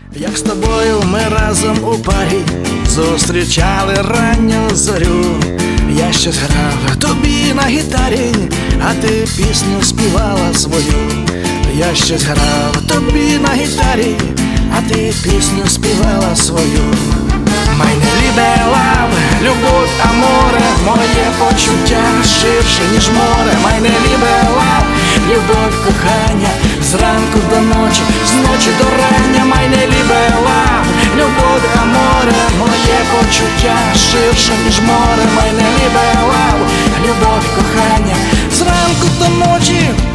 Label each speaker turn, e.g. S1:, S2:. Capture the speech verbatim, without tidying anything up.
S1: Як з тобою ми разом у парі зустрічали ранню зорю. Я щось грав тобі на гітарі, а ти пісню співала свою. Я щось грав тобі на гітарі, а ти пісню співала свою. Meine liebe love, любов, аморе, моє почуття ширше, ніж море. Meine liebe love, любов, кохання, зранку до ночі, з ночі до рання. Meine liebe love, любов, аморе, моє почуття ширше, ніж море. Meine liebe love, любов, кохання, зранку до ночі.